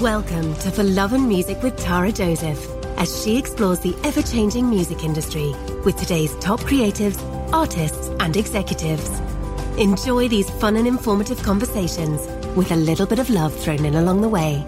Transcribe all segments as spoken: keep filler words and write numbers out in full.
Welcome to For Love and Music with Tara Joseph, as she explores the ever-changing music industry with today's top creatives, artists, and executives. Enjoy these fun and informative conversations with a little bit of love thrown in along the way.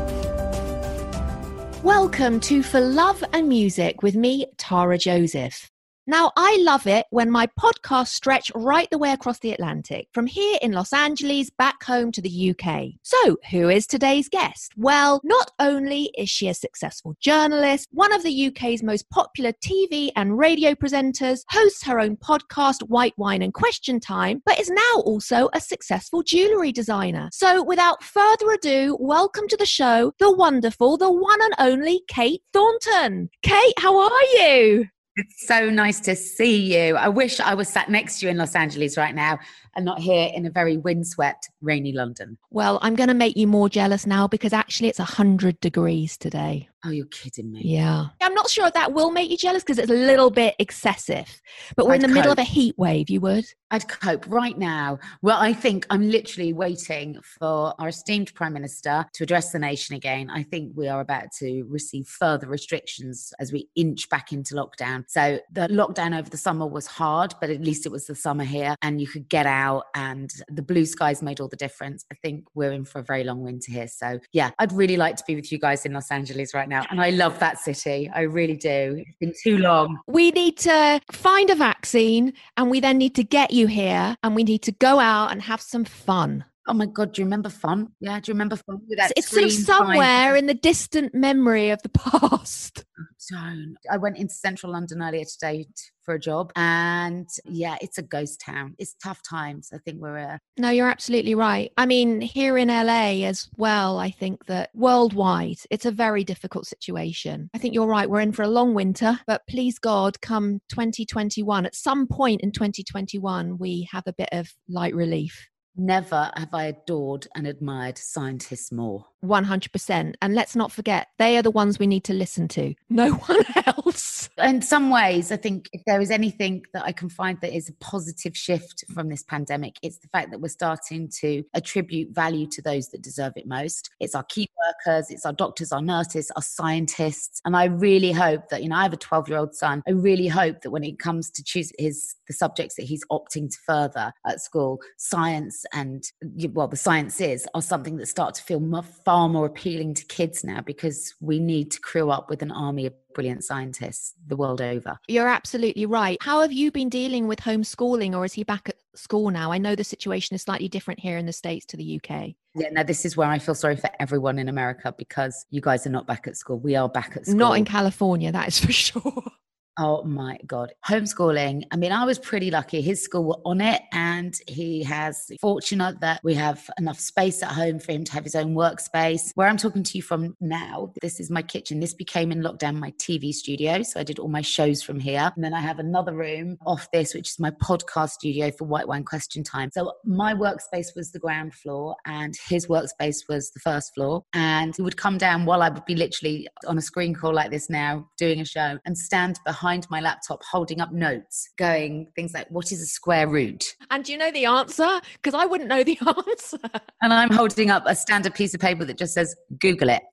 Welcome to For Love and Music with me, Tara Joseph. Now, I love it when my podcasts stretch right the way across the Atlantic, from here in Los Angeles back home to the U K. So, who is today's guest? Well, not only is she a successful journalist, one of the U K's most popular T V and radio presenters, hosts her own podcast, White Wine and Question Time, but is now also a successful jewellery designer. So, without further ado, welcome to the show, the wonderful, the one and only Kate Thornton. Kate, how are you? It's so nice to see you. I wish I was sat next to you in Los Angeles right now and not here in a very windswept, rainy London. Well, I'm going to make you more jealous now because actually it's one hundred degrees today. Oh, you're kidding me. Yeah. I'm not sure if that will make you jealous because it's a little bit excessive. But we're I'd in the cope. middle of a heat wave, you would? I'd cope right now. Well, I think I'm literally waiting for our esteemed Prime Minister to address the nation again. I think we are about to receive further restrictions as we inch back into lockdown. So the lockdown over the summer was hard, but at least it was the summer here and you could get out and the blue skies made all the difference. I think we're in for a very long winter here. So yeah, I'd really like to be with you guys in Los Angeles right now. And I love that city. I really do. It's been too long. We need to find a vaccine and we then need to get you here and we need to go out and have some fun. Oh my God, do you remember fun? Yeah, do you remember fun? With that it's sort of somewhere time? In the distant memory of the past. Don't. I went into central London earlier today t- for a job and yeah, it's a ghost town. It's tough times. I think we're... Uh... No, you're absolutely right. I mean, here in L A as well, I think that worldwide, it's a very difficult situation. I think you're right. We're in for a long winter, but please God, come twenty twenty-one, at some point in twenty twenty-one, we have a bit of light relief. Never have I adored and admired scientists more. one hundred percent. And let's not forget, they are the ones we need to listen to. No one else. In some ways, I think if there is anything that I can find that is a positive shift from this pandemic, it's the fact that we're starting to attribute value to those that deserve it most. It's our key workers, it's our doctors, our nurses, our scientists. And I really hope that, you know, I have a twelve-year-old son. I really hope that when it comes to choose his the subjects that he's opting to further at school, science and, well, the sciences are something that start to feel more, far more appealing to kids now because we need to crew up with an army of brilliant scientists the world over. You're absolutely right. How have you been dealing with homeschooling, or is he back at school now? I know the situation is slightly different here in the States to the U K. Yeah, no, this is where I feel sorry for everyone in America because you guys are not back at school. We are back at school. Not in California, that is for sure. Oh my God. Homeschooling. I mean, I was pretty lucky. His school were on it and he has fortunate that we have enough space at home for him to have his own workspace. Where I'm talking to you from now, this is my kitchen. This became in lockdown my T V studio. So I did all my shows from here. And then I have another room off this, which is my podcast studio for White Wine Question Time. So my workspace was the ground floor and his workspace was the first floor. And he would come down while I would be literally on a screen call like this now, doing a show and stand behind behind my laptop holding up notes going things like, what is a square root? And do you know the answer? Because I wouldn't know the answer. And I'm holding up a standard piece of paper that just says Google it.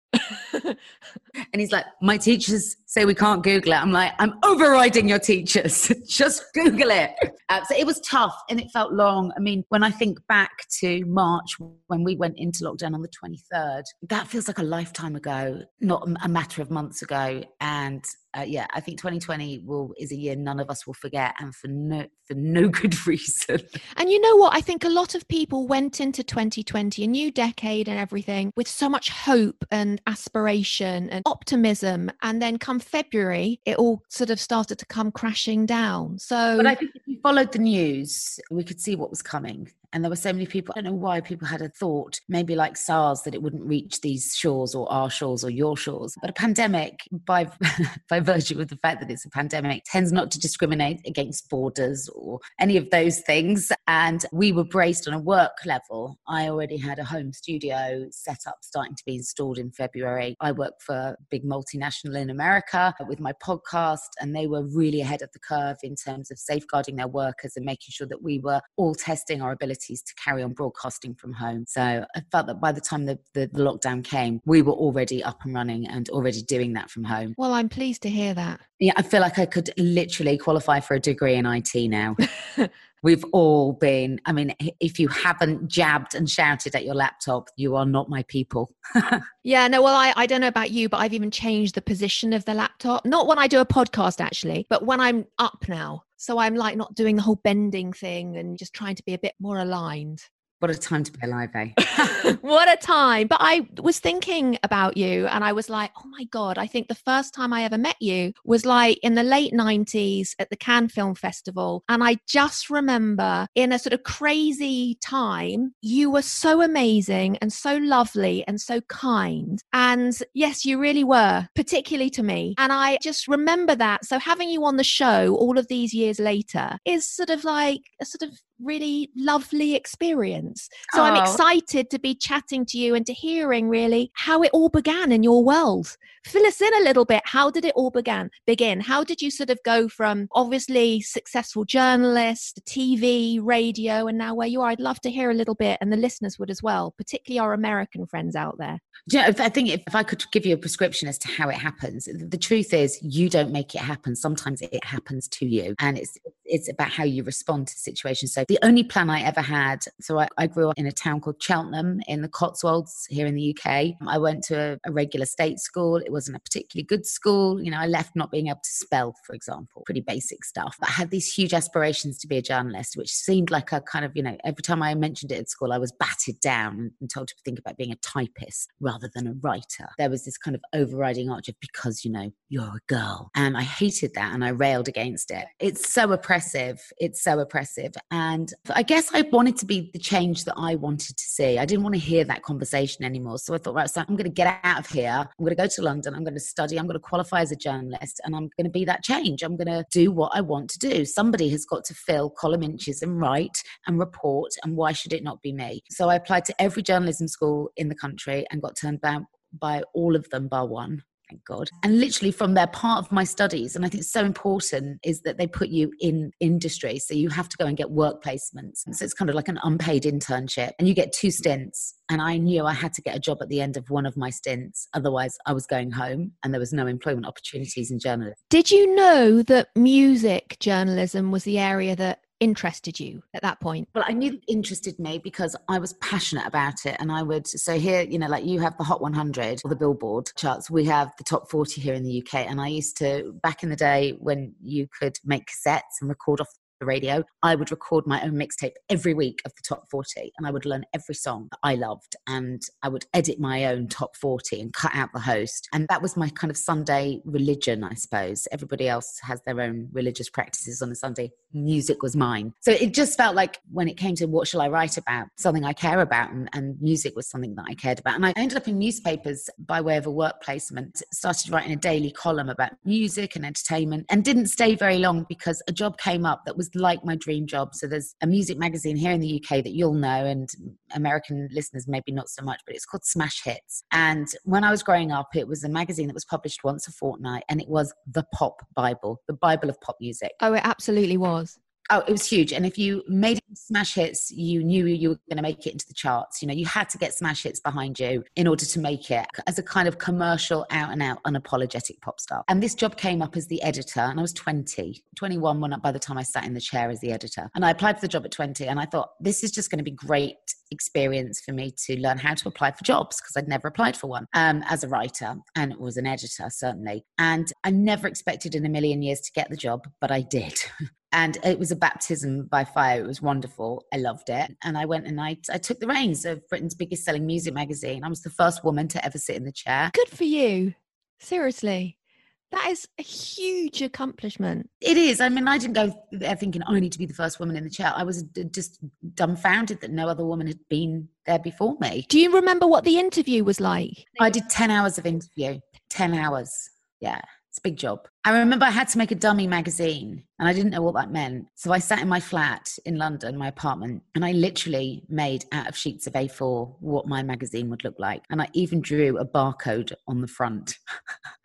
And he's like, my teachers say we can't Google it. I'm like, I'm overriding your teachers. Just Google it. Uh, so it was tough and it felt long. I mean, when I think back to March, when we went into lockdown on the twenty-third, that feels like a lifetime ago, not a matter of months ago. And uh, yeah, I think twenty twenty will is a year none of us will forget, and for no for no good reason. And you know what? I think a lot of people went into twenty twenty, a new decade and everything, with so much hope and aspiration and optimism. And then come February, it all sort of started to come crashing down. So, but I think if you followed the news, we could see what was coming. And there were so many people, I don't know why people had a thought, maybe like SARS, that it wouldn't reach these shores or our shores or your shores. But a pandemic, by by virtue of the fact that it's a pandemic, tends not to discriminate against borders or any of those things. And we were braced on a work level. I already had a home studio set up, starting to be installed in February. I work for a big multinational in America with my podcast, and they were really ahead of the curve in terms of safeguarding their workers and making sure that we were all testing our ability abilities to carry on broadcasting from home. So I felt that by the time the, the, the lockdown came, we were already up and running and already doing that from home. Well, I'm pleased to hear that. Yeah, I feel like I could literally qualify for a degree in I T now. We've all been, I mean, if you haven't jabbed and shouted at your laptop, you are not my people. Yeah, no, well, I, I don't know about you, but I've even changed the position of the laptop. Not when I do a podcast, actually, but when I'm up now. So I'm like not doing the whole bending thing and just trying to be a bit more aligned. What a time to be alive, eh? What a time. But I was thinking about you and I was like, oh my God, I think the first time I ever met you was like in the late nineties at the Cannes Film Festival. And I just remember in a sort of crazy time, you were so amazing and so lovely and so kind. And yes, you really were, particularly to me. And I just remember that. So having you on the show all of these years later is sort of like a sort of really lovely experience. So Oh. I'm excited to be chatting to you and to hearing really how it all began in your world. Fill us in a little bit. How did it all began begin? How did you sort of go from obviously successful journalist, T V, radio, and now where you are? I'd love to hear a little bit, and the listeners would as well, particularly our American friends out there. Do you know, I think if, if I could give you a prescription as to how it happens, the truth is you don't make it happen. Sometimes it happens to you, and it's it's about how you respond to situations. So the only plan I ever had, so I, I grew up in a town called Cheltenham in the Cotswolds here in the U K. I went to a, a regular state school. It wasn't a particularly good school. You know, I left not being able to spell, for example, pretty basic stuff. But I had these huge aspirations to be a journalist, which seemed like a kind of, you know, every time I mentioned it at school, I was batted down and told to think about being a typist rather than a writer. There was this kind of overriding arch of because, you know, you're a girl. And I hated that and I railed against it. It's so oppressive. It's so oppressive. And I guess I wanted to be the change that I wanted to see. I didn't want to hear that conversation anymore. So I thought, right, so I'm going to get out of here. I'm going to go to London. I'm going to study. I'm going to qualify as a journalist and I'm going to be that change. I'm going to do what I want to do. Somebody has got to fill column inches and write and report. And why should it not be me? So I applied to every journalism school in the country and got turned down by all of them bar one. Thank God. And literally from their part of my studies, and I think it's so important, is that they put you in industry. So you have to go and get work placements. So it's kind of like an unpaid internship and you get two stints. And I knew I had to get a job at the end of one of my stints. Otherwise I was going home and there was no employment opportunities in journalism. Did you know that music journalism was the area that interested you at that point? Well, I knew it interested me because I was passionate about it. And I would, so here, you know, like you have the Hot one hundred or the Billboard charts, we have the top forty here in the U K. And I used to, back in the day when you could make cassettes and record off the radio, I would record my own mixtape every week of the top forty and I would learn every song that I loved and I would edit my own top forty and cut out the host. And that was my kind of Sunday religion, I suppose. Everybody else has their own religious practices on a Sunday. Music was mine. So it just felt like when it came to what shall I write about, something I care about, and, and music was something that I cared about. And I ended up in newspapers by way of a work placement, started writing a daily column about music and entertainment and didn't stay very long because a job came up that was like my dream job. So there's a music magazine here in the U K that you'll know and American listeners maybe not so much, but it's called Smash Hits. And when I was growing up, it was a magazine that was published once a fortnight and it was the pop Bible, the Bible of pop music. Oh, it absolutely was. Oh, it was huge. And if you made it smash hits, you knew you were going to make it into the charts. You know, you had to get smash hits behind you in order to make it as a kind of commercial, out and out, unapologetic pop star. And this job came up as the editor and I was twenty, twenty-one when, by the time I sat in the chair as the editor. And I applied for the job at twenty and I thought, this is just going to be great experience for me to learn how to apply for jobs because I'd never applied for one um, as a writer and was an editor, certainly. And I never expected in a million years to get the job, but I did. And it was a baptism by fire. It was wonderful. I loved it. And I went and I, I took the reins of Britain's biggest selling music magazine. I was the first woman to ever sit in the chair. Good for you. Seriously. That is a huge accomplishment. It is. I mean, I didn't go there thinking I need to be the first woman in the chair. I was d- just dumbfounded that no other woman had been there before me. Do you remember what the interview was like? I did ten hours of interview. ten hours. Yeah. It's a big job. I remember I had to make a dummy magazine and I didn't know what that meant. So I sat in my flat in London, my apartment, and I literally made out of sheets of A four what my magazine would look like. And I even drew a barcode on the front.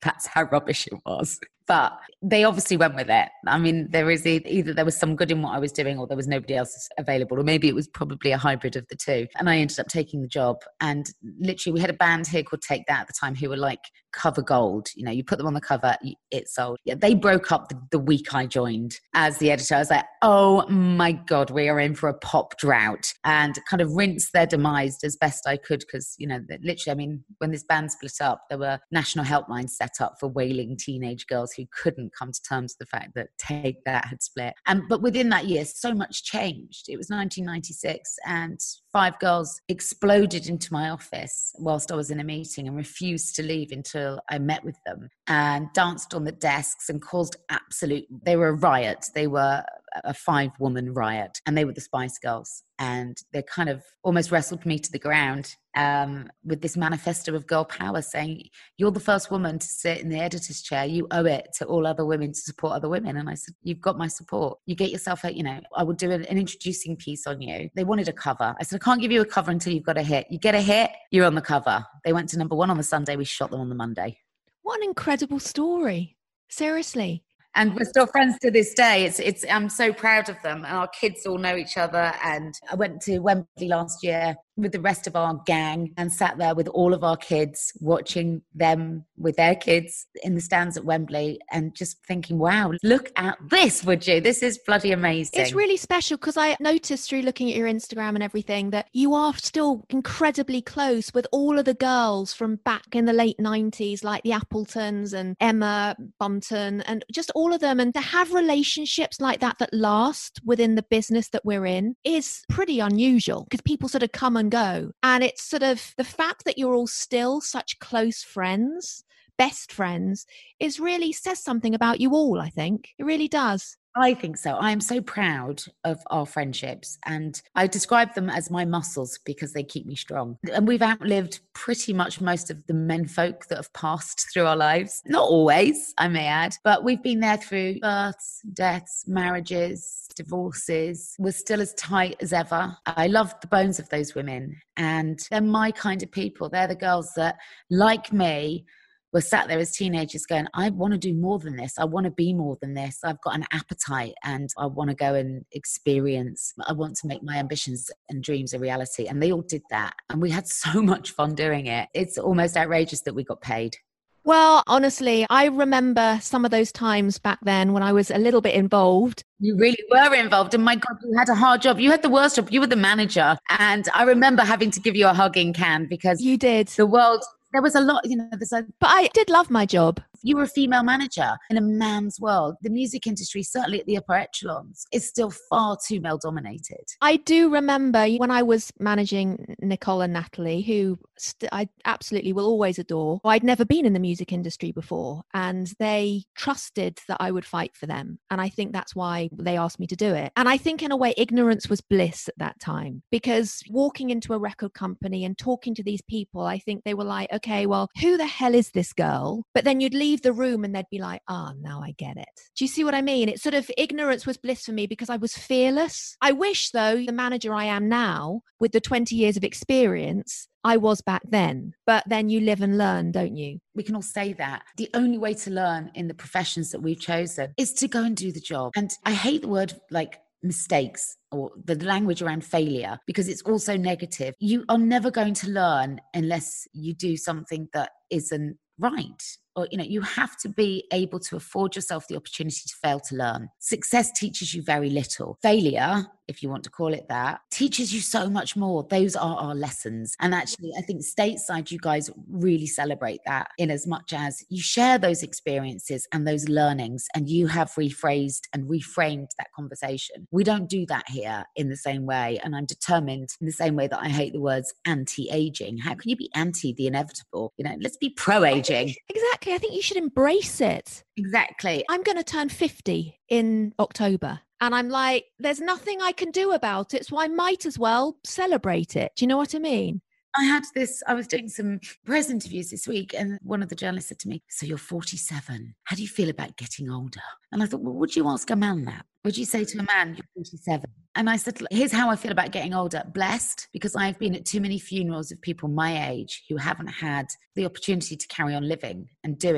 That's how rubbish it was. But they obviously went with it. I mean, there is either there was some good in what I was doing or there was nobody else available, or maybe it was probably a hybrid of the two. And I ended up taking the job. And literally we had a band here called Take That at the time who were like cover gold. You know, you put them on the cover, it sold. Yeah, they broke up the, the week I joined as the editor. I was like, oh my God, we are in for a pop drought, and kind of rinsed their demise as best I could. Because, you know, literally, I mean, when this band split up, there were national helplines set up for wailing teenage girls who couldn't come to terms with the fact that Take That had split. And but within that year, so much changed. It was nineteen ninety-six, and five girls exploded into my office whilst I was in a meeting and refused to leave until I met with them, and danced on the desks and caused absolute, they were a riot. They were a five woman riot, and they were the Spice Girls. And they kind of almost wrestled me to the ground um, with this manifesto of girl power saying, you're the first woman to sit in the editor's chair. You owe it to all other women to support other women. And I said, you've got my support. You get yourself a, you know, I would do an, an introducing piece on you. They wanted a cover. I said, I can't give you a cover until you've got a hit. You get a hit, you're on the cover. They went to number one on the Sunday. We shot them on the Monday. What an incredible story. Seriously. And we're still friends to this day. It's, it's, I'm so proud of them. And our kids all know each other. And I went to Wembley last year with the rest of our gang and sat there with all of our kids, watching them with their kids in the stands at Wembley, and just thinking, wow, look at this, would you? This is bloody amazing. It's really special, because I noticed through looking at your Instagram and everything that you are still incredibly close with all of the girls from back in the late nineties, like the Appletons and Emma Bunton and just all of them. And to have relationships like that that last within the business that we're in is pretty unusual, because people sort of come and go. And it's sort of the fact that you're all still such close friends, best friends, is really says something about you all, I think. It really does. I think so. I am so proud of our friendships, and I describe them as my muscles because they keep me strong. And we've outlived pretty much most of the men folk that have passed through our lives. Not always, I may add, but we've been there through births, deaths, marriages, divorces. We're still as tight as ever. I love the bones of those women, and they're my kind of people. They're the girls that, like me, were sat there as teenagers going, I want to do more than this. I want to be more than this. I've got an appetite and I want to go and experience. I want to make my ambitions and dreams a reality. And they all did that. And we had so much fun doing it. It's almost outrageous that we got paid. Well, honestly, I remember some of those times back then when I was a little bit involved. You really were involved. And my God, you had a hard job. You had the worst job. You were the manager. And I remember having to give you a hug in Cannes because you did. The world... There was a lot, you know, there's a... But I did love my job. You were a female manager in a man's world. The music industry, certainly at the upper echelons, is still far too male dominated. I do remember when I was managing Nicole and Natalie, who st- I absolutely will always adore. I'd never been in the music industry before, and they trusted that I would fight for them. And I think that's why they asked me to do it. And I think in a way, ignorance was bliss at that time, because walking into a record company and talking to these people, I think they were like, okay, well, who the hell is this girl? But then you'd leave the room and they'd be like, oh, now I get it. Do you see what I mean? It's sort of ignorance was bliss for me because I was fearless. I wish, though, the manager I am now, with the twenty years of experience, I was back then. But then you live and learn, don't you? We can all say that. The only way to learn in the professions that we've chosen is to go and do the job. And I hate the word like mistakes or the language around failure because it's also negative. You are never going to learn unless you do something that isn't right. Or, you know, you have to be able to afford yourself the opportunity to fail to learn. Success teaches you very little. Failure, if you want to call it that, teaches you so much more. Those are our lessons. And actually, I think stateside, you guys really celebrate that in as much as you share those experiences and those learnings, and you have rephrased and reframed that conversation. We don't do that here in the same way. And I'm determined in the same way that I hate the words anti-aging. How can you be anti the inevitable? You know, let's be pro-aging. Exactly. I think you should embrace it. Exactly. I'm going to turn fifty in October. And I'm like, there's nothing I can do about it. So I might as well celebrate it. Do you know what I mean? I had this, I was doing some press interviews this week, and one of the journalists said to me, so you're forty-seven. How do you feel about getting older? And I thought, well, would you ask a man that? Would you say to a man, you're forty-seven? And I said, here's how I feel about getting older. Blessed, because I've been at too many funerals of people my age who haven't had the opportunity to carry on living and doing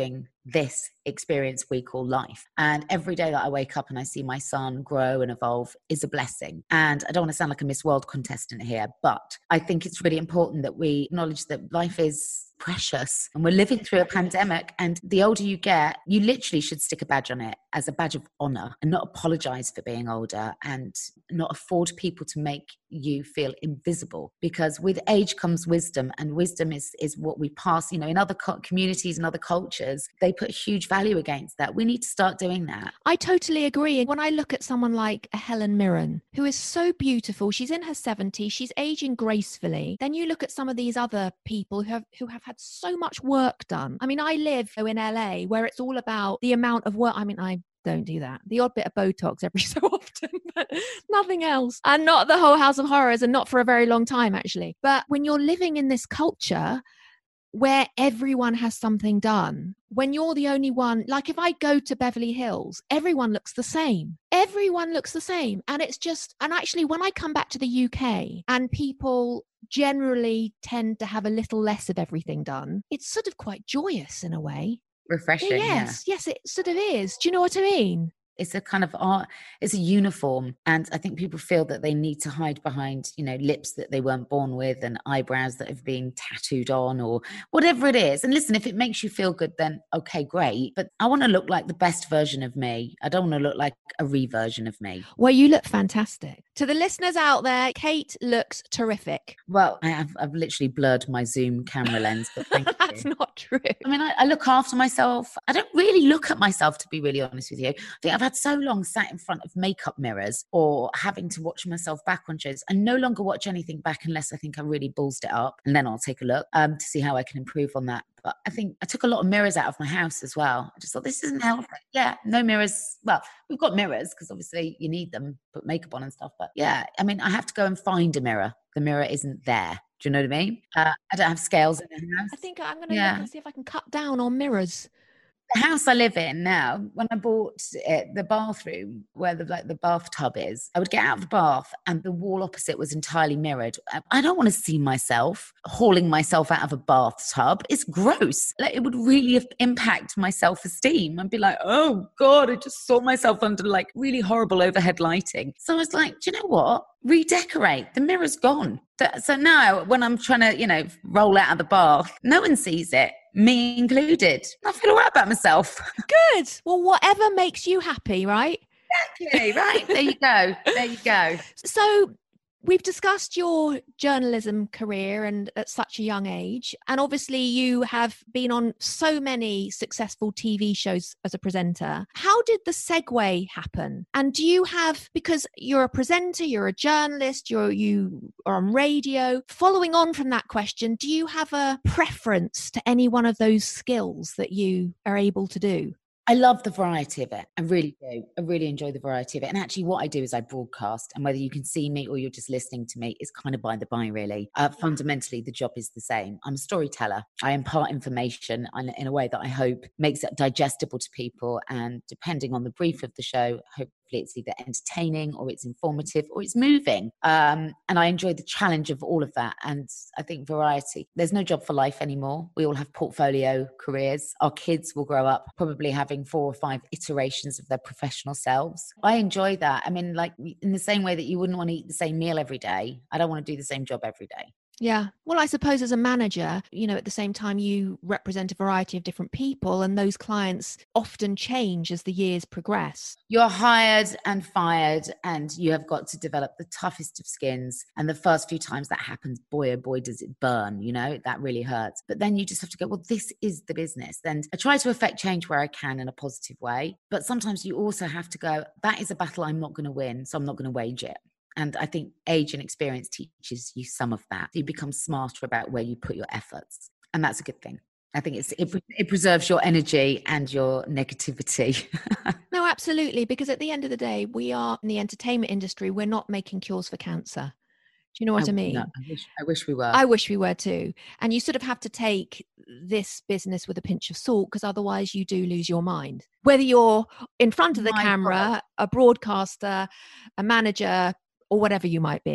this experience we call life. And every day that I wake up and I see my son grow and evolve is a blessing. And I don't want to sound like a Miss World contestant here, but I think it's really important that we acknowledge that life is precious and we're living through a pandemic, and the older you get, you literally should stick a badge on it as a badge of honor and not apologize for being older and not afford people to make you feel invisible, because with age comes wisdom, and wisdom is is what we pass. You know, in other co- communities and other cultures, they put huge value against that. We need to start doing that. I totally agree. When I look at someone like a Helen Mirren, who is so beautiful, she's in her seventies, she's aging gracefully. Then you look at some of these other people who have who have had so much work done. I mean, I live in L A where it's all about the amount of work. I mean, I don't do that. The odd bit of Botox every so often, but nothing else. And not the whole House of Horrors, and not for a very long time, actually. But when you're living in this culture where everyone has something done, when you're the only one, like if I go to Beverly Hills, everyone looks the same. Everyone looks the same. And it's just, and actually when I come back to the U K and people generally tend to have a little less of everything done, it's sort of quite joyous in a way. Refreshing. Yes, yeah. yes, it sort of is. Do you know what I mean? It's a kind of art, it's a uniform. And I think people feel that they need to hide behind, you know, lips that they weren't born with and eyebrows that have been tattooed on or whatever it is. And listen, if it makes you feel good, then okay, great. But I want to look like the best version of me. I don't want to look like a reversion of me. Well, you look fantastic. To the listeners out there, Kate looks terrific. Well, I have, I've literally blurred my Zoom camera lens, but thank you. That's not true. I mean, I, I look after myself. I don't really look at myself, to be really honest with you. I think I've had so long sat in front of makeup mirrors or having to watch myself back on shows. I no longer watch anything back unless I think I really ballsed it up, and then I'll take a look um, to see how I can improve on that. But I think I took a lot of mirrors out of my house as well. I just thought, this isn't healthy. Yeah, no mirrors. Well, we've got mirrors because obviously you need them, put makeup on and stuff. But yeah, I mean, I have to go and find a mirror. The mirror isn't there. Do you know what I mean? Uh, I don't have scales in the house. I think I'm going to Yeah. look and see if I can cut down on mirrors. The house I live in now, when I bought it, the bathroom where the like the bathtub is, I would get out of the bath and the wall opposite was entirely mirrored. I don't want to see myself hauling myself out of a bathtub. It's gross. Like, it would really impact my self-esteem. I'd be like, oh God, I just saw myself under like really horrible overhead lighting. So I was like, do you know what? Redecorate. The mirror's gone. So now when I'm trying to, you know, roll out of the bath, no one sees it, me included. I feel all right about myself. Good. Well, whatever makes you happy, right? Exactly, right. There you go. There you go. So we've discussed your journalism career and at such a young age. And obviously you have been on so many successful T V shows as a presenter. How did the segue happen? And do you have, because you're a presenter, you're a journalist, you're, you are on radio, following on from that question, do you have a preference to any one of those skills that you are able to do? I love the variety of it. I really do. I really enjoy the variety of it. And actually what I do is I broadcast, and whether you can see me or you're just listening to me is kind of by the by, really. Uh, fundamentally, the job is the same. I'm a storyteller. I impart information in a way that I hope makes it digestible to people. And depending on the brief of the show, hopefully it's either entertaining or it's informative or it's moving. Um, and I enjoy the challenge of all of that. And I think variety. There's no job for life anymore. We all have portfolio careers. Our kids will grow up probably having four or five iterations of their professional selves. I enjoy that. I mean, like in the same way that you wouldn't want to eat the same meal every day, I don't want to do the same job every day. Yeah. Well, I suppose as a manager, you know, at the same time you represent a variety of different people, and those clients often change as the years progress. You're hired and fired, and you have got to develop the toughest of skins. And the first few times that happens, boy, oh boy, does it burn, you know, that really hurts. But then you just have to go, well, this is the business. And I try to affect change where I can in a positive way. But sometimes you also have to go, that is a battle I'm not going to win, so I'm not going to wage it. And I think age and experience teaches you some of that. You become smarter about where you put your efforts. And that's a good thing. I think it's it, it preserves your energy and your negativity. No, absolutely. Because at the end of the day, we are in the entertainment industry. We're not making cures for cancer. Do you know what I, I mean? No, I wish, I wish we were. I wish we were too. And you sort of have to take this business with a pinch of salt, because otherwise you do lose your mind. Whether you're in front of the My camera, God. a broadcaster, a manager, or whatever you might be.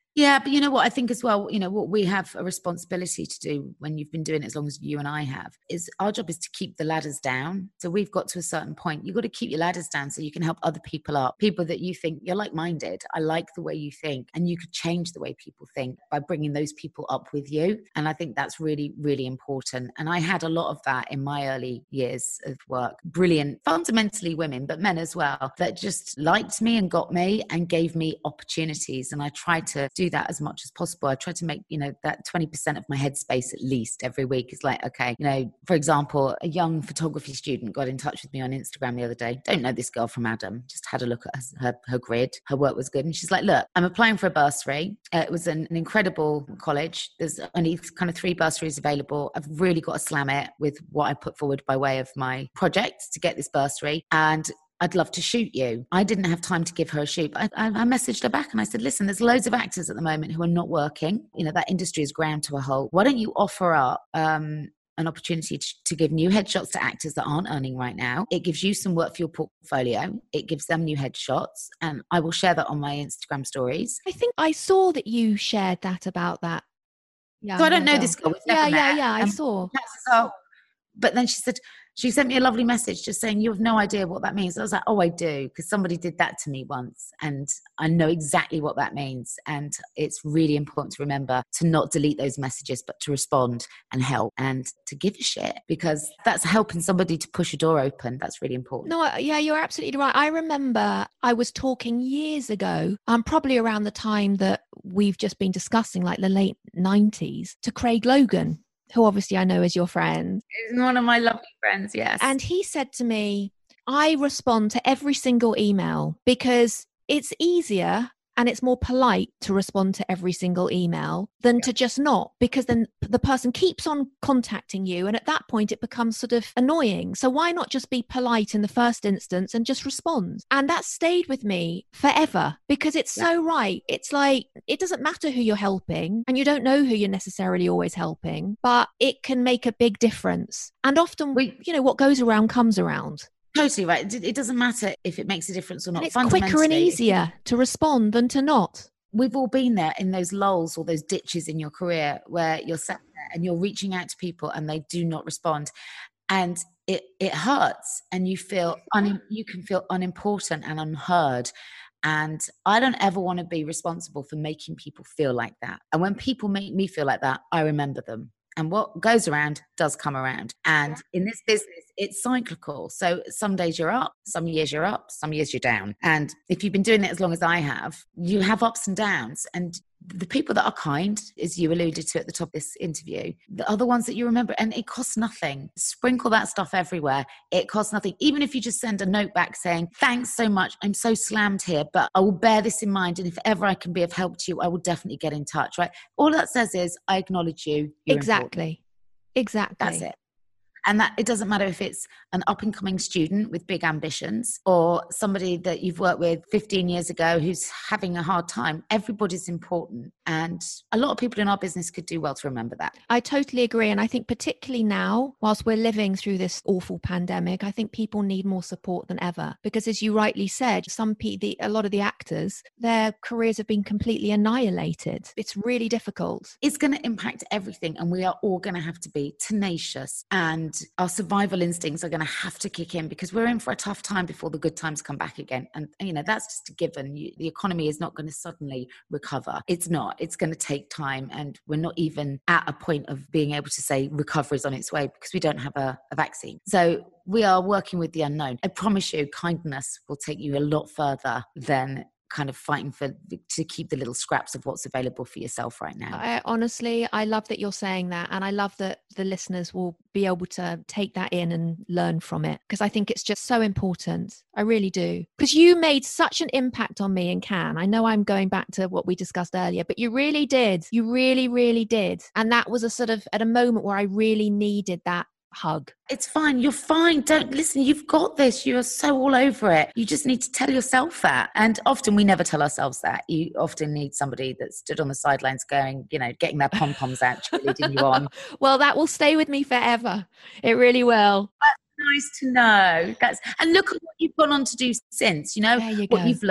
Yeah, but you know what? I think as well, you know, what we have a responsibility to do when you've been doing it as long as you and I have, is our job is to keep the ladders down. So we've got to a certain point. You've got to keep your ladders down so you can help other people up. People that you think you're like-minded. I like the way you think. And you could change the way people think by bringing those people up with you. And I think that's really, really important. And I had a lot of that in my early years of work. Brilliant, fundamentally women, but men as well, that just liked me and got me and gave me opportunities. And I tried to do that as much as possible. I try to make, you know, that twenty percent of my headspace at least every week is like, okay, you know, for example, a young photography student got in touch with me on Instagram the other day. Don't know this girl from Adam, just had a look at her, her, her grid. Her work was good. And she's like, look, I'm applying for a bursary. Uh, it was an, an incredible college. There's only kind of three bursaries available. I've really got to slam it with what I put forward by way of my project to get this bursary. And I'd love to shoot you. I didn't have time to give her a shoot. I, I, I messaged her back and I said, listen, there's loads of actors at the moment who are not working. You know, that industry is ground to a halt. Why don't you offer up um, an opportunity to, to give new headshots to actors that aren't earning right now? It gives you some work for your portfolio. It gives them new headshots. And I will share that on my Instagram stories. I think I saw that you shared that about that. Yeah. So I don't know girl. this girl. We've yeah, never yeah, met. yeah, I um, saw. So, but then she said, she sent me a lovely message just saying, you have no idea what that means. I was like, oh, I do, because somebody did that to me once and I know exactly what that means. And it's really important to remember to not delete those messages, but to respond and help and to give a shit, because that's helping somebody to push a door open. That's really important. No, yeah, you're absolutely right. I remember I was talking years ago, um, probably around the time that we've just been discussing, like the late nineties, to Craig Logan, who obviously I know is your friend. He's one of my lovely friends, yes. And he said to me, I respond to every single email because it's easier and it's more polite to respond to every single email than yeah. to just not, because then the person keeps on contacting you. And at that point, it becomes sort of annoying. So why not just be polite in the first instance and just respond? And that stayed with me forever because it's yeah. so right. It's like, it doesn't matter who you're helping and you don't know who you're necessarily always helping, but it can make a big difference. And often, we, you know, what goes around comes around. Totally right. It doesn't matter if it makes a difference or not. And it's quicker and easier to respond than to not. We've all been there in those lulls or those ditches in your career where you're sat there and you're reaching out to people and they do not respond. And it it hurts and you feel un, you can feel unimportant and unheard. And I don't ever want to be responsible for making people feel like that. And when people make me feel like that, I remember them. And what goes around does come around. And in this business, it's cyclical. So some days you're up, some years you're up, some years you're down. And if you've been doing it as long as I have, you have ups and downs. And the people that are kind, as you alluded to at the top of this interview, the other ones that you remember, and it costs nothing. Sprinkle that stuff everywhere. It costs nothing. Even if you just send a note back saying, thanks so much. I'm so slammed here, but I will bear this in mind. And if ever I can be of help to you, I will definitely get in touch, right? All that says is, I acknowledge you. You're exactly. Important. Exactly. That's it. And that it doesn't matter if it's an up-and-coming student with big ambitions or somebody that you've worked with fifteen years ago who's having a hard time. Everybody's important. And a lot of people in our business could do well to remember that. I totally agree. And I think particularly now, whilst we're living through this awful pandemic, I think people need more support than ever. Because as you rightly said, some pe- the, a lot of the actors, their careers have been completely annihilated. It's really difficult. It's going to impact everything. And we are all going to have to be tenacious, and our survival instincts are going to have to kick in because we're in for a tough time before the good times come back again. And, you know, that's just a given. You, the economy is not going to suddenly recover. It's not. It's going to take time. And we're not even at a point of being able to say recovery is on its way because we don't have a, a vaccine. So we are working with the unknown. I promise you, kindness will take you a lot further than kind of fighting for to keep the little scraps of what's available for yourself right now. I, honestly, I love that you're saying that. And I love that the listeners will be able to take that in and learn from it, because I think it's just so important. I really do. Because you made such an impact on me in Cannes. I know I'm going back to what we discussed earlier, but you really did. You really, really did. And that was a sort of at a moment where I really needed that hug. It's fine. You're fine. Don't listen. You've got this. You're so all over it. You just need to tell yourself that. And often we never tell ourselves that. You often need somebody that stood on the sidelines going, you know, getting their pom-poms out, cheerleading you on. Well, that will stay with me forever. It really will. That's nice to know. That's, and look at what you've gone on to do since, you know, you what go. you've learned,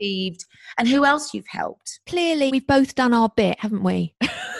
achieved, and who else you've helped. Clearly, we've both done our bit, haven't we?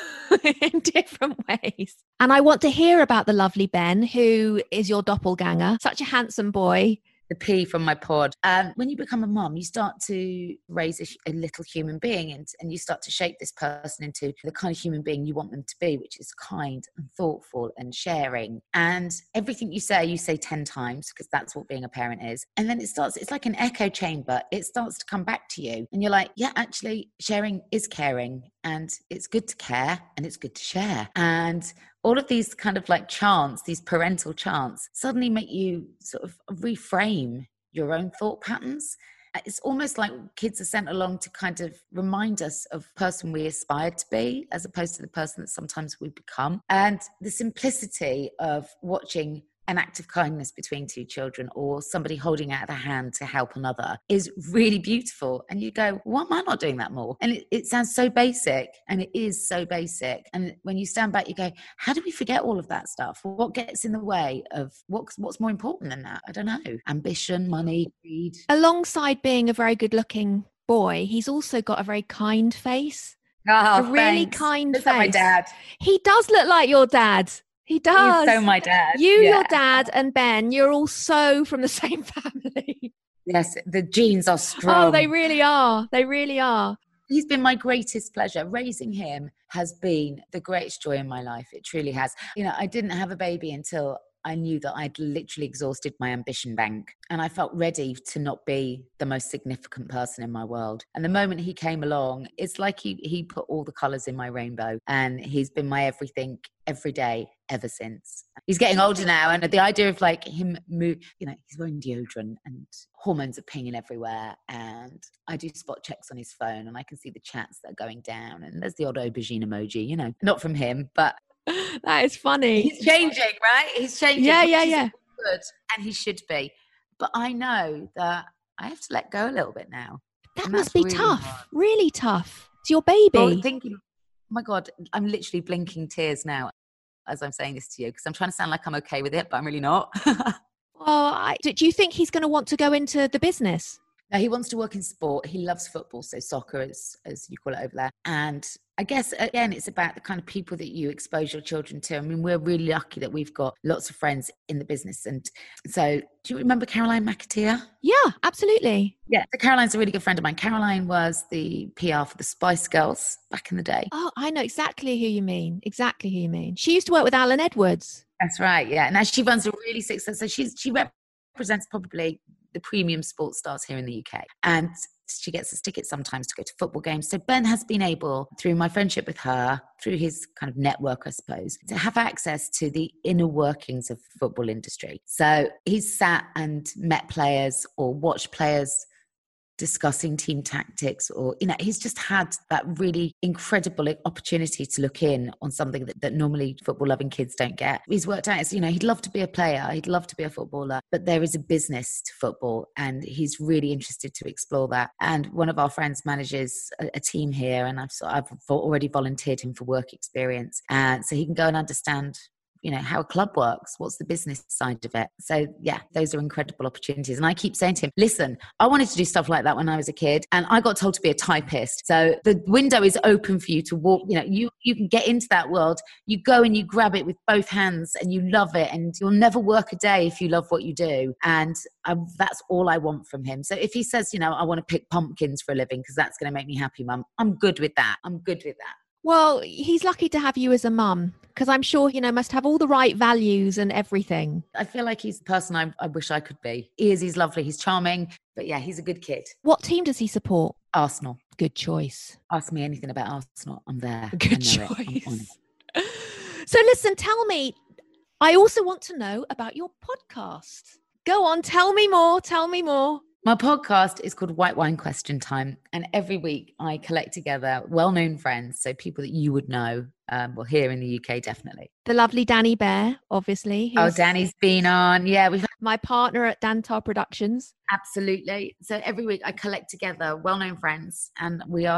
In different ways. And I want to hear about the lovely Ben, who is your doppelganger, such a handsome boy. The P from my pod. Um, when you become a mum, you start to raise a, a little human being, and, and you start to shape this person into the kind of human being you want them to be, which is kind and thoughtful and sharing. And everything you say, you say ten times, because that's what being a parent is. And then it starts, it's like an echo chamber. It starts to come back to you. And you're like, yeah, actually, sharing is caring. And it's good to care and it's good to share. And all of these kind of like chants, these parental chants, suddenly make you sort of reframe your own thought patterns. It's almost like kids are sent along to kind of remind us of the person we aspire to be, as opposed to the person that sometimes we become. And the simplicity of watching an act of kindness between two children, or somebody holding out a hand to help another, is really beautiful. And you go, why am I not doing that more? And it, it sounds so basic, and it is so basic. And when you stand back, you go, how do we forget all of that stuff? What gets in the way of what's, what's more important than that? I don't know. Ambition, money, greed. Alongside being a very good looking boy, he's also got a very kind face. Oh, a really thanks. kind Looks face. like my dad. He does look like your dad. He does. He's so my dad. You, yeah. your dad, and Ben, you're all so from the same family. Yes, the genes are strong. Oh, they really are. They really are. He's been my greatest pleasure. Raising him has been the greatest joy in my life. It truly has. You know, I didn't have a baby until I knew that I'd literally exhausted my ambition bank, and I felt ready to not be the most significant person in my world. And the moment he came along, it's like he he put all the colours in my rainbow, and he's been my everything every day ever since. He's getting older now, and the idea of like him move, you know, he's wearing deodorant and hormones are pinging everywhere, and I do spot checks on his phone and I can see the chats that are going down, and there's the odd aubergine emoji, you know, not from him, but that is funny. He's changing, right? He's changing. Yeah, yeah, yeah. Good, and he should be. But I know that I have to let go a little bit now. That must be really tough. Hard. Really tough. It's your baby. Well, thinking, oh my God, I'm literally blinking tears now as I'm saying this to you, because I'm trying to sound like I'm okay with it, but I'm really not. Well, I, do you think he's going to want to go into the business? No, he wants to work in sport. He loves football, so soccer, as as you call it over there. And I guess, again, it's about the kind of people that you expose your children to. I mean, we're really lucky that we've got lots of friends in the business. And so, do you remember Caroline McAteer? Yeah, absolutely. Yeah, so Caroline's a really good friend of mine. Caroline was the P R for the Spice Girls back in the day. Oh, I know exactly who you mean. Exactly who you mean. She used to work with Alan Edwards. That's right, yeah. Now she runs a really successful, so she's, she represents probably the premium sports stars here in the U K. And she gets us tickets sometimes to go to football games. So Ben has been able, through my friendship with her, through his kind of network, I suppose, to have access to the inner workings of the football industry. So he's sat and met players or watched players discussing team tactics, or, you know, he's just had that really incredible opportunity to look in on something that, that normally football loving kids don't get. He's worked out, it's, you know, he'd love to be a player, he'd love to be a footballer, but there is a business to football, and he's really interested to explore that. And one of our friends manages a, a team here, and I've, I've already volunteered him for work experience, and so he can go and understand, you know, how a club works, what's the business side of it. So yeah, those are incredible opportunities. And I keep saying to him, listen, I wanted to do stuff like that when I was a kid, and I got told to be a typist. So the window is open for you to walk, you know, you, you can get into that world. You go and you grab it with both hands and you love it, and you'll never work a day if you love what you do. And I, that's all I want from him. So if he says, you know, I want to pick pumpkins for a living because that's going to make me happy, Mum, I'm good with that. I'm good with that. Well, he's lucky to have you as a mum, because I'm sure, you know, must have all the right values and everything. I feel like he's the person I, I wish I could be. He is, he's lovely, he's charming, but yeah, he's a good kid. What team does he support? Arsenal. Good choice. Ask me anything about Arsenal, I'm there. Good choice. So listen, tell me, I also want to know about your podcast. Go on, tell me more, tell me more. My podcast is called White Wine Question Time, and every week I collect together well-known friends, so people that you would know, um, well, here in the U K, definitely. The lovely Danny Bear, obviously. Oh, Danny's been on. Yeah, we've my partner at Dantar Productions. Absolutely. So every week I collect together well-known friends, and we ask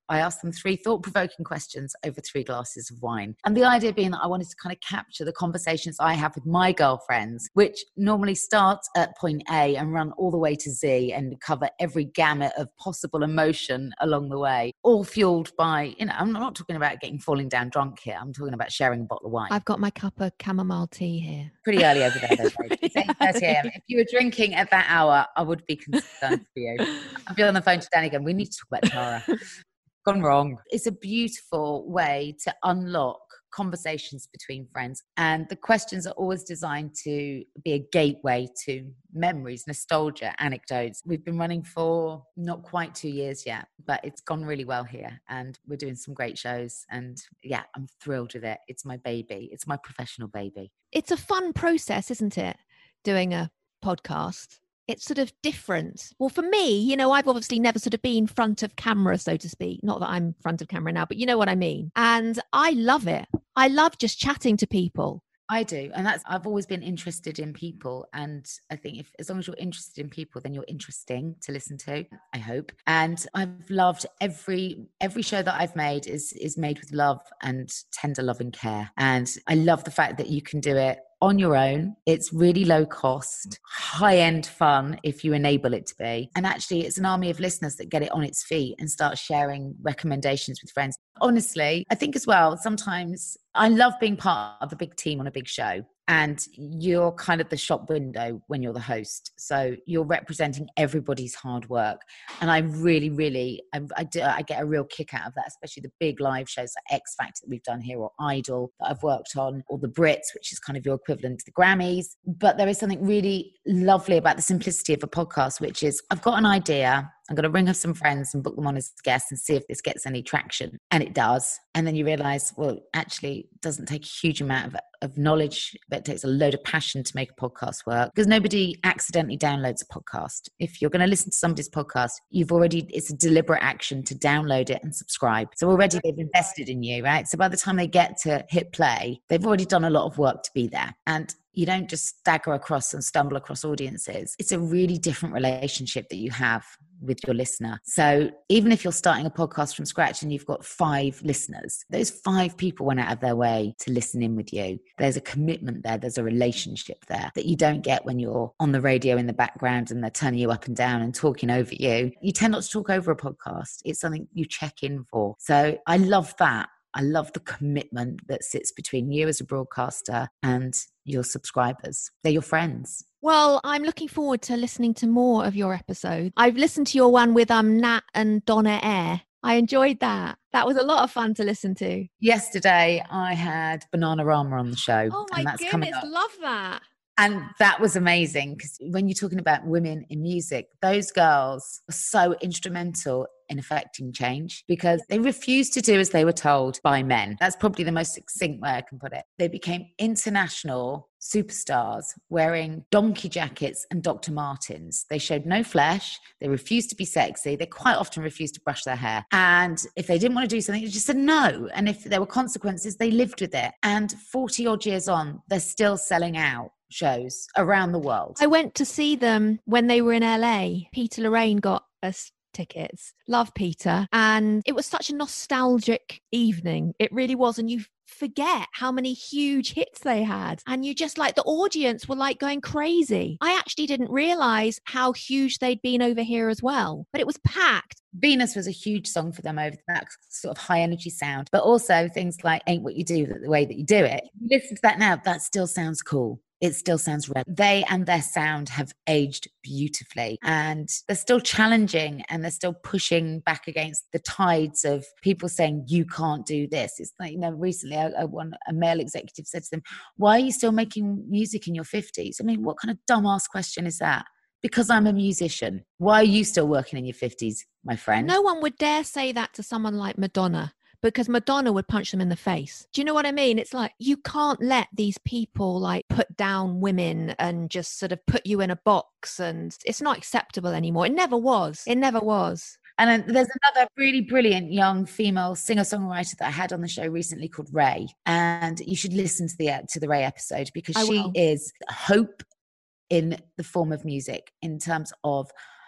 I asked them three thought-provoking questions over three glasses of wine. And the idea being that I wanted to kind of capture the conversations I have with my girlfriends, which normally start at point A and run all the way to Z and cover every gamut of possible emotion along the way, all fueled by, you know, I'm not talking about getting falling down drunk here. I'm talking about sharing a bottle of wine. I've got my cup of chamomile tea here. Pretty early over there, though. It's eight thirty a.m. If you were drinking at that hour, I would be concerned for you. I'll be on the phone to Danny again. We need to talk about Tara. Gone wrong. It's a beautiful way to unlock conversations between friends. And the questions are always designed to be a gateway to memories, nostalgia, anecdotes. We've been running for not quite two years yet, but it's gone really well here. And we're doing some great shows. And yeah, I'm thrilled with it. It's my baby. It's my professional baby. It's a fun process, isn't it? Doing a podcast. It's sort of different. Well, for me, you know, I've obviously never sort of been front of camera, so to speak. Not that I'm front of camera now, but you know what I mean. And I love it. I love just chatting to people. I do. And that's, I've always been interested in people. And I think if, as long as you're interested in people, then you're interesting to listen to, I hope. And I've loved every, every show that I've made is, is made with love and tender love and care. And I love the fact that you can do it on your own. It's really low cost, high end fun if you enable it to be. And actually it's an army of listeners that get it on its feet and start sharing recommendations with friends. Honestly, I think as well, sometimes I love being part of a big team on a big show. And you're kind of the shop window when you're the host. So you're representing everybody's hard work. And I really, really, I, I, do, I get a real kick out of that, especially the big live shows like X Factor that we've done here, or Idol that I've worked on, or the Brits, which is kind of your equivalent to the Grammys. But there is something really lovely about the simplicity of a podcast, which is I've got an idea. I'm going to ring up some friends and book them on as guests and see if this gets any traction. And it does. And then you realize, well, actually it doesn't take a huge amount of, of knowledge, but it takes a load of passion to make a podcast work, because nobody accidentally downloads a podcast. If you're going to listen to somebody's podcast, you've already, it's a deliberate action to download it and subscribe. So already they've invested in you, right? So by the time they get to hit play, they've already done a lot of work to be there. And you don't just stagger across and stumble across audiences. It's a really different relationship that you have with your listener. So even if you're starting a podcast from scratch and you've got five listeners, those five people went out of their way to listen in with you. There's a commitment there. There's a relationship there that you don't get when you're on the radio in the background and they're turning you up and down and talking over you. You tend not to talk over a podcast. It's something you check in for. So I love that. I love the commitment that sits between you as a broadcaster and your subscribers. They're your friends. Well, I'm looking forward to listening to more of your episodes. I've listened to your one with um Nat and Donna Air. I enjoyed that. That was a lot of fun to listen to. Yesterday, I had Bananarama on the show. Oh my and that's goodness, love that. And that was amazing, because when you're talking about women in music, those girls are so instrumental in affecting change, because they refused to do as they were told by men. That's probably the most succinct way I can put it. They became international superstars wearing donkey jackets and Doctor Martens. They showed no flesh. They refused to be sexy. They quite often refused to brush their hair. And if they didn't want to do something, they just said no. And if there were consequences, they lived with it. And forty odd years on, they're still selling out shows around the world. I went to see them when they were in L A. Peter Lorraine got us tickets. Love Peter. And it was such a nostalgic evening. It really was. And you forget how many huge hits they had. And you just like, the audience were like going crazy. I actually didn't realize how huge they'd been over here as well. But it was packed. Venus was a huge song for them, over that sort of high energy sound. But also things like Ain't What You Do, the way that you do it. Listen to that now, that still sounds cool. It still sounds red. They and their sound have aged beautifully, and they're still challenging, and they're still pushing back against the tides of people saying, you can't do this. It's like, you know, recently I, I one, a male executive said to them, why are you still making music in your fifties? I mean, what kind of dumbass question is that? Because I'm a musician. Why are you still working in your fifties, my friend? No one would dare say that to someone like Madonna, because Madonna would punch them in the face. Do you know what I mean? It's like, you can't let these people like put down women and just sort of put you in a box, and it's not acceptable anymore. It never was. It never was. And then there's another really brilliant young female singer-songwriter that I had on the show recently called Ray. And you should listen to the, to the Ray episode, because I she will. is hope in the form of music, in terms of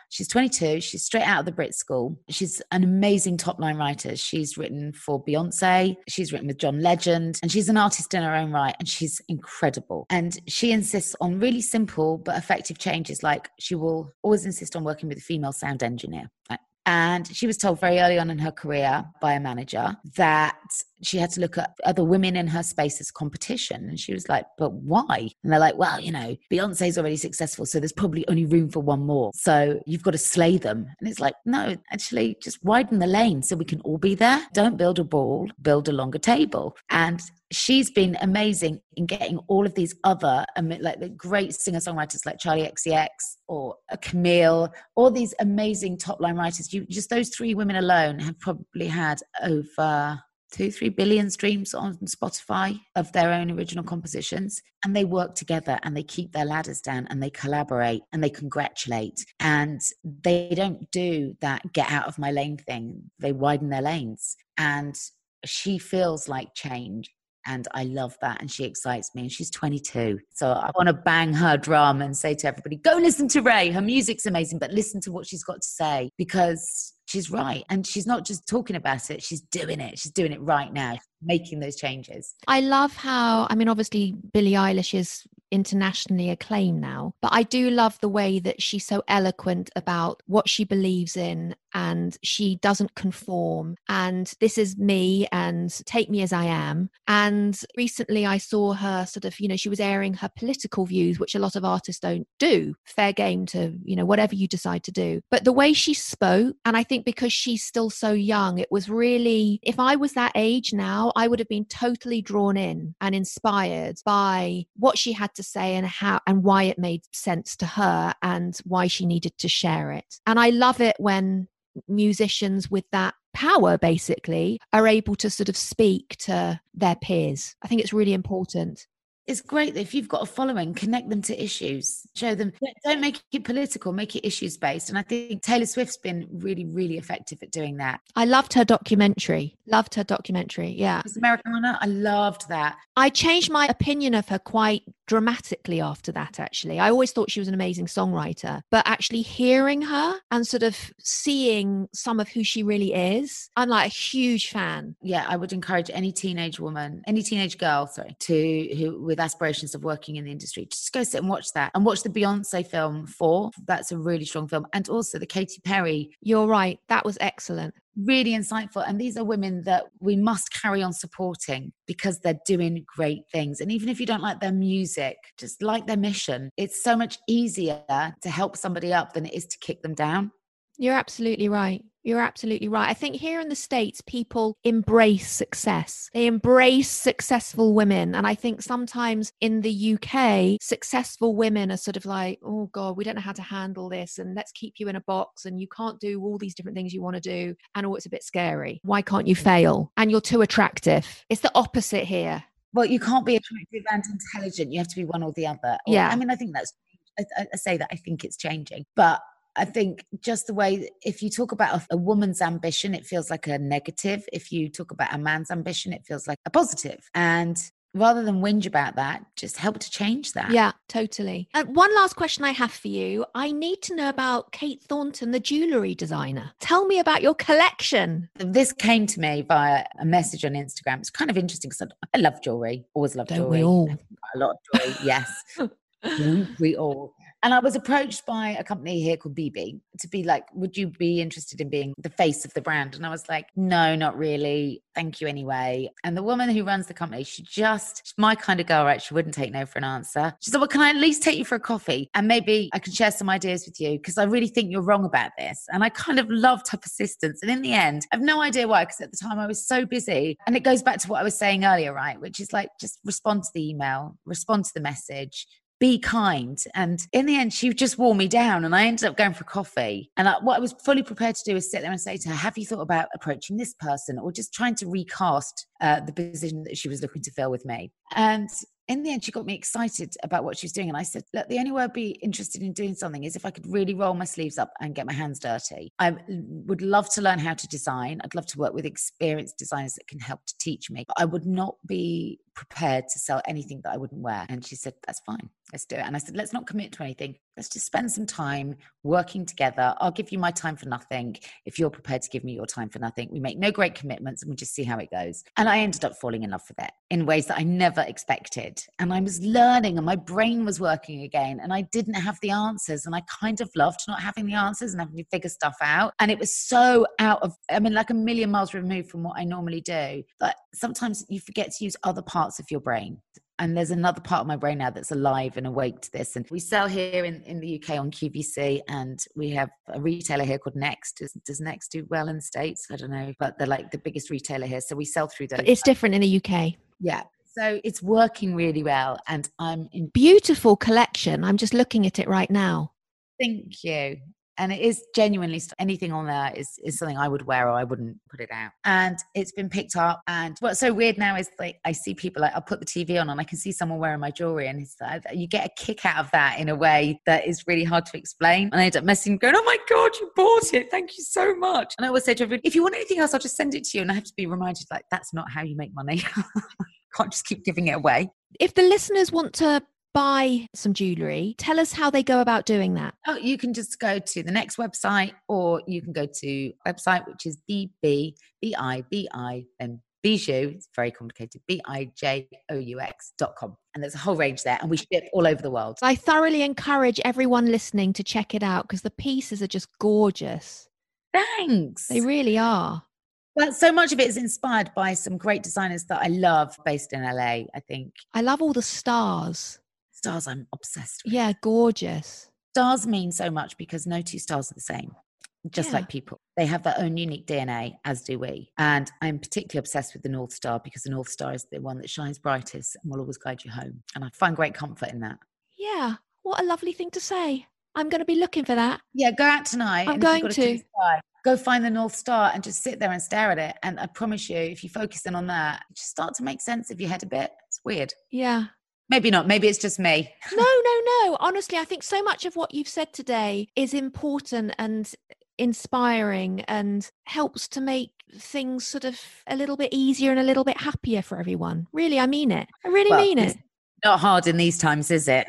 She's twenty-two. She's straight out of the Brit School. She's an amazing top line writer. She's written for Beyonce. She's written with John Legend, and she's an artist in her own right. And she's incredible. And she insists on really simple but effective changes. Like she will always insist on working with a female sound engineer. And she was told very early on in her career by a manager that she had to look at other women in her space as competition. And she was like, but why? And they're like, well, you know, Beyonce's already successful, so there's probably only room for one more. So you've got to slay them. And it's like, no, actually just widen the lane so we can all be there. Don't build a ball, build a longer table. And she's been amazing in getting all of these other um, like the great singer-songwriters like Charlie X C X or a Camille, all these amazing top-line writers. You just those three women alone have probably had over two, three billion streams on Spotify of their own original compositions. And they work together and they keep their ladders down and they collaborate and they congratulate. And they don't do that get out of my lane thing. They widen their lanes. And she feels like change. And I love that. And she excites me. And she's twenty-two. So I want to bang her drum and say to everybody, go listen to Raye. Her music's amazing, but listen to what she's got to say, because she's right. And she's not just talking about it. She's doing it. She's doing it right now, making those changes. I love how, I mean, obviously Billie Eilish is internationally acclaimed now, but I do love the way that she's so eloquent about what she believes in, and she doesn't conform, and this is me and take me as I am. And recently I saw her sort of, you know, she was airing her political views, which a lot of artists don't do. Fair game to, you know, whatever you decide to do. But the way she spoke, and I think because she's still so young, it was really, if I was that age now, I would have been totally drawn in and inspired by what she had to say and how and why it made sense to her and why she needed to share it. And I love it when musicians with that power basically are able to sort of speak to their peers. I think it's really important. It's great that if you've got a following, connect them to issues, show them, don't make it political, make it issues based. And I think Taylor Swift's been really, really effective at doing that. I loved her documentary. Loved her documentary. Yeah. Miss Americana, I loved that. I changed my opinion of her quite dramatically after that, actually. I always thought she was an amazing songwriter, but actually hearing her and sort of seeing some of who she really is, I'm like a huge fan. Yeah, I would encourage any teenage woman, any teenage girl, sorry, to who with aspirations of working in the industry, just go sit and watch that and watch the Beyonce film Four. That's a really strong film. And also the Katy Perry. You're right. That was excellent. Really insightful. And these are women that we must carry on supporting because they're doing great things. And even if you don't like their music, just like their mission, it's so much easier to help somebody up than it is to kick them down. You're absolutely right. You're absolutely right. I think here in the States, people embrace success. They embrace successful women. And I think sometimes in the U K, successful women are sort of like, oh God, we don't know how to handle this. And let's keep you in a box. And you can't do all these different things you want to do. And oh, it's a bit scary. Why can't you fail? And you're too attractive. It's the opposite here. Well, you can't be attractive and intelligent. You have to be one or the other. Or, yeah. I mean, I think that's, I, I say that I think it's changing. But I think just the way, if you talk about a, a woman's ambition, it feels like a negative. If you talk about a man's ambition, it feels like a positive. And rather than whinge about that, just help to change that. Yeah, totally. And one last question I have for you. I need to know about Kate Thornton, the jewellery designer. Tell me about your collection. This came to me via a message on Instagram. It's kind of interesting because I, I love jewellery, always love Don't jewellery. we all? A lot of jewellery, yes. We all. And I was approached by a company here called B B to be like, would you be interested in being the face of the brand? And I was like, no, not really. Thank you anyway. And the woman who runs the company, she just, she's my kind of girl, right? She wouldn't take no for an answer. She said, well, can I at least take you for a coffee? And maybe I can share some ideas with you because I really think you're wrong about this. And I kind of loved her persistence. And in the end, I have no idea why, because at the time I was so busy. And it goes back to what I was saying earlier, right? Which is like, just respond to the email, respond to the message, be kind. And in the end, she just wore me down and I ended up going for coffee. And I, what I was fully prepared to do is sit there and say to her, have you thought about approaching this person or just trying to recast uh, the position that she was looking to fill with me? And in the end, she got me excited about what she was doing. And I said, look, the only way I'd be interested in doing something is if I could really roll my sleeves up and get my hands dirty. I would love to learn how to design. I'd love to work with experienced designers that can help to teach me. But I would not be prepared to sell anything that I wouldn't wear. And she said, that's fine. Let's do it. And I said, let's not commit to anything. let's just spend some time working together. I'll give you my time for nothing if you're prepared to give me your time for nothing. We make no great commitments and we just see how it goes. And I ended up falling in love with it in ways that I never expected. And I was learning and my brain was working again and I didn't have the answers. And I kind of loved not having the answers and having to figure stuff out. And it was so out of, I mean, like a million miles removed from what I normally do. But sometimes you forget to use other parts of your brain. And there's another part of my brain now that's alive and awake to this. And we sell here in, in the U K on Q V C, and we have a retailer here called Next. Does, does Next do well in the States? I don't know, but they're like the biggest retailer here. So we sell through those. But it's different in the U K. Yeah. So it's working really well. And I'm in beautiful collection. I'm just looking at it right now. Thank you. And it is genuinely, anything on there is, is something I would wear or I wouldn't put it out. And it's been picked up. And what's so weird now is like, I see people like, I'll put the T V on and I can see someone wearing my jewelry. And it's like, you get a kick out of that in a way that is really hard to explain. And I end up messaging going, oh my God, you bought it. Thank you so much. And I always say to everyone, if you want anything else, I'll just send it to you. And I have to be reminded like, that's not how you make money. Can't just keep giving it away. If the listeners want to buy some jewellery, tell us how they go about doing that. Oh, you can just go to the Next website, or you can go to website, which is B B B I B I and Bijou. It's very complicated. B I J O U X dot com. And there's a whole range there, and we ship all over the world. I thoroughly encourage everyone listening to check it out because the pieces are just gorgeous. Thanks. They really are. Well, so much of it is inspired by some great designers that I love based in L A, I think. I love all the stars. Stars I'm obsessed with. Yeah, gorgeous. Stars mean so much because no two stars are the same, just yeah. like people. They have their own unique D N A, as do we. And I'm particularly obsessed with the North Star because the North Star is the one that shines brightest and will always guide you home. And I find great comfort in that. Yeah, what a lovely thing to say. I'm going to be looking for that. Yeah, go out tonight. I'm going to. Sky, go find the North Star and just sit there and stare at it. And I promise you, if you focus in on that, it just start to make sense of your head a bit. It's weird. Yeah. Maybe not. Maybe it's just me. No, no, no. Honestly, I think so much of what you've said today is important and inspiring and helps to make things sort of a little bit easier and a little bit happier for everyone. Really, I mean it. I really well, mean it. Not hard in these times, is it?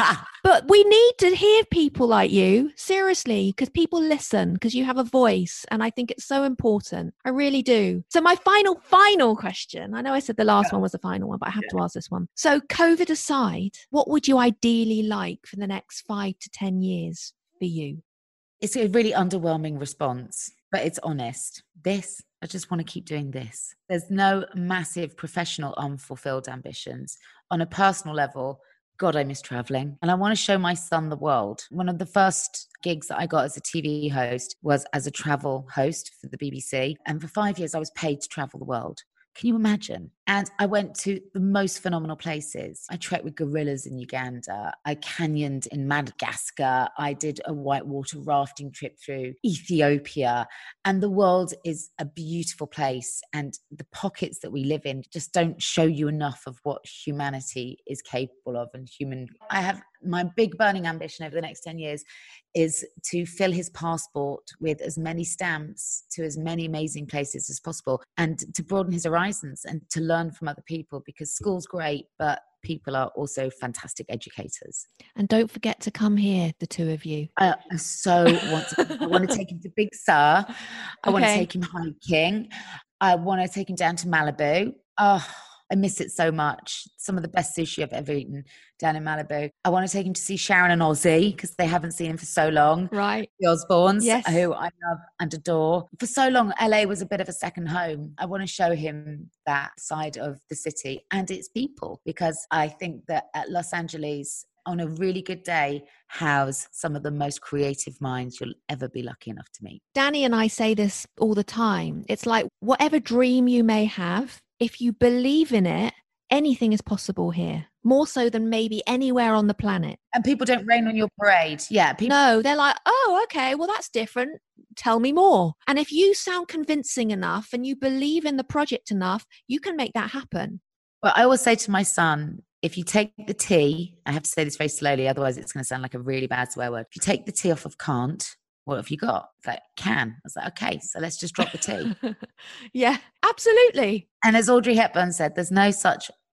But we need to hear people like you, seriously, because people listen, because you have a voice. And I think it's so important. I really do. So my final, final question, I know I said the last yeah. one was the final one, but I have yeah. to ask this one. So COVID aside, what would you ideally like for the next five to ten years for you? It's a really underwhelming response, but it's honest. This, I just want to keep doing this. There's no massive professional unfulfilled ambitions. On a personal level, God, I miss traveling. And I want to show my son the world. One of the first gigs that I got as a T V host was as a travel host for the B B C. And for five years, I was paid to travel the world. Can you imagine? And I went to the most phenomenal places. I trekked with gorillas in Uganda. I canyoned in Madagascar. I did a whitewater rafting trip through Ethiopia. And the world is a beautiful place. And the pockets that we live in just don't show you enough of what humanity is capable of and human. I have my big burning ambition over the next ten years is to fill his passport with as many stamps to as many amazing places as possible and to broaden his horizons and to learn from other people, because school's great, but people are also fantastic educators. And don't forget to come here, the two of you. I, I so want to, I want to take him to Big Sur. I okay. want to take him hiking. I want to take him down to Malibu. Oh, I miss it so much. Some of the best sushi I've ever eaten down in Malibu. I want to take him to see Sharon and Ozzy because they haven't seen him for so long. Right. The Osbournes, yes. who I love and adore. For so long, L A was a bit of a second home. I want to show him that side of the city and its people, because I think that at Los Angeles, on a really good day, house some of the most creative minds you'll ever be lucky enough to meet. Danny and I say this all the time. It's like whatever dream you may have, if you believe in it, anything is possible here, more so than maybe anywhere on the planet. And people don't rain on your parade. Yeah. People- no, they're like, oh, okay, well, that's different. Tell me more. And if you sound convincing enough and you believe in the project enough, you can make that happen. Well, I always say to my son, if you take the T, I have to say this very slowly, otherwise it's going to sound like a really bad swear word. If you take the T off of can't, what have you got? It's like, can. I was like, okay, so let's just drop the T. Yeah, absolutely. And as Audrey Hepburn said, there's no such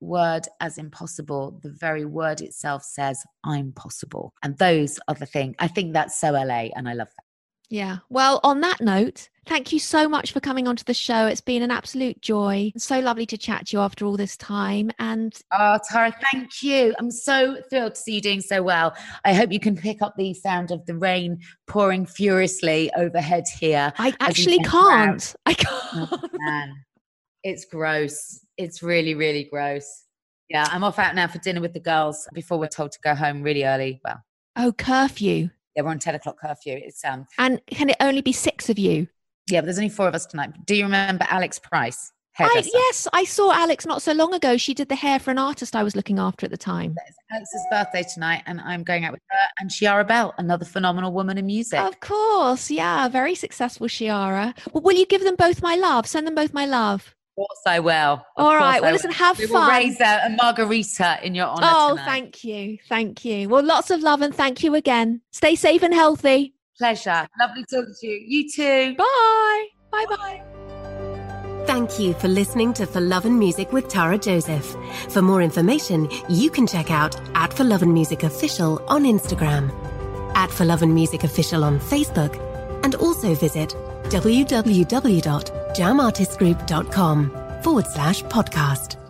word as impossible, the very word itself says, I'm possible. And those are the things. I think that's so L A, and I love that. Yeah. Well, on that note, thank you so much for coming onto the show. It's been an absolute joy. It's so lovely to chat to you after all this time. And oh, Tara, thank you. I'm so thrilled to see you doing so well. I hope you can pick up the sound of the rain pouring furiously overhead here. I actually can't. I can't. Oh, man. It's gross. It's really, really gross. Yeah, I'm off out now for dinner with the girls before we're told to go home really early. Well, oh, curfew. Yeah, we're on ten o'clock curfew. It's um. And can it only be six of you? Yeah, but there's only four of us tonight. Do you remember Alex Price? I, yes, I saw Alex not so long ago. She did the hair for an artist I was looking after at the time. It's Alex's birthday tonight, and I'm going out with her and Ciara Bell, another phenomenal woman in music. Of course, yeah, very successful Ciara. Well, will you give them both my love? Send them both my love. Of course I will. Of All right. Well, I listen, will. have we fun. Will raise a, a margarita in your honor Oh, tonight. thank you. Thank you. Well, lots of love and thank you again. Stay safe and healthy. Pleasure. Lovely talking to you. You too. Bye. Bye-bye. Thank you for listening to For Love and Music with Tara Joseph. For more information, you can check out at For Love and Music Official on Instagram, at For Love and Music Official on Facebook, and also visit www.jamartistgroup.com forward slash podcast.